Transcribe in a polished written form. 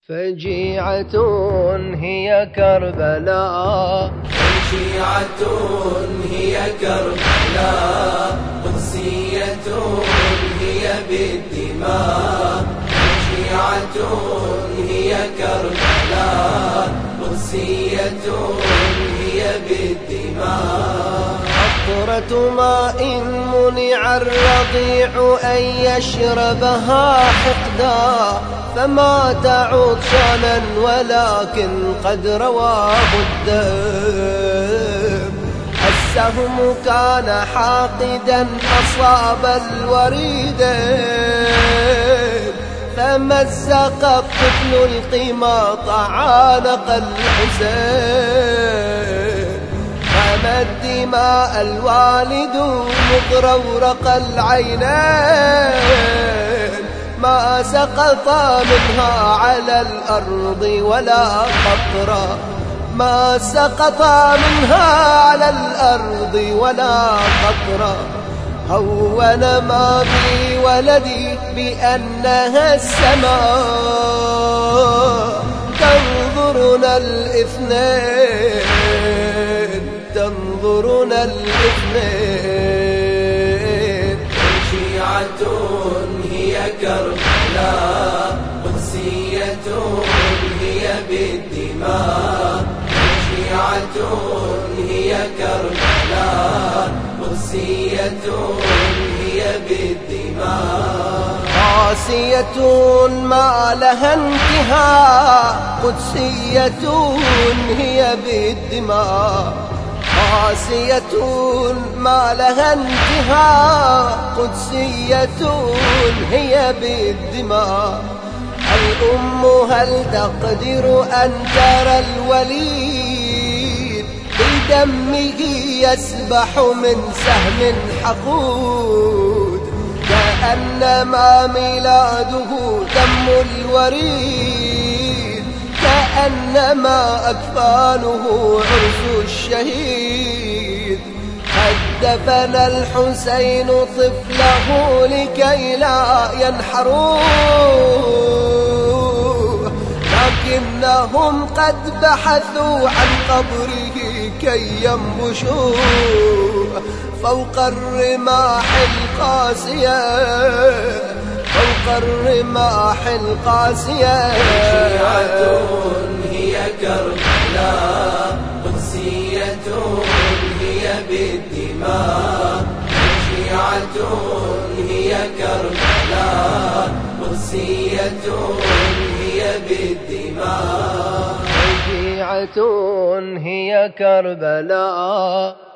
فجيعة هي كربلاء، فجيعة هي كربلاء، قدسية هي بالدماء. فجيعة هي كربلاء، قدسية هي بالدماء. قطرة ماء منع الرضيع أن يشربها حقدا، فما تعود شانا ولكن قد رواه الدم. السهم كان حاقدا أصاب الوريد، فمزق الطفل القماط عانق الحسين. رمى الدماء الوالد مغرورق العينين، ما سقط منها على الأرض ولا قطرة، ما سقط منها على الأرض ولا قطرة. هون ما بي ولدي بأنها السماء تنظرنا الاثنين، تنظرنا الاثنين. فجيعة هي كربلاء، قدسية هي بالدماء. فجيعة هي كربلاء، قدسية هي بالدماء. قاسية ما لها انتهاء، قدسية هي بالدماء. قاسية ما لها انتهاء، قدسية هي بالدماء. الأم هل تقدر أن ترى الوليد بدمه يسبح من سهم حقود، كأنما ميلاده دم الوريد، كأنما أكفانه عرس الشهيد. قد دفن الحسين طفله لكي لا ينحروه، لكنهم قد بحثوا عن قبره كي ينبشوه فوق الرماح القاسية، فوق الرماح القاسية. فجيعة هي كربلاء، قدسية هي بالدماء. فجيعة هي كربلاء، قدسية هي بالدماء. فجيعة هي كربلاء.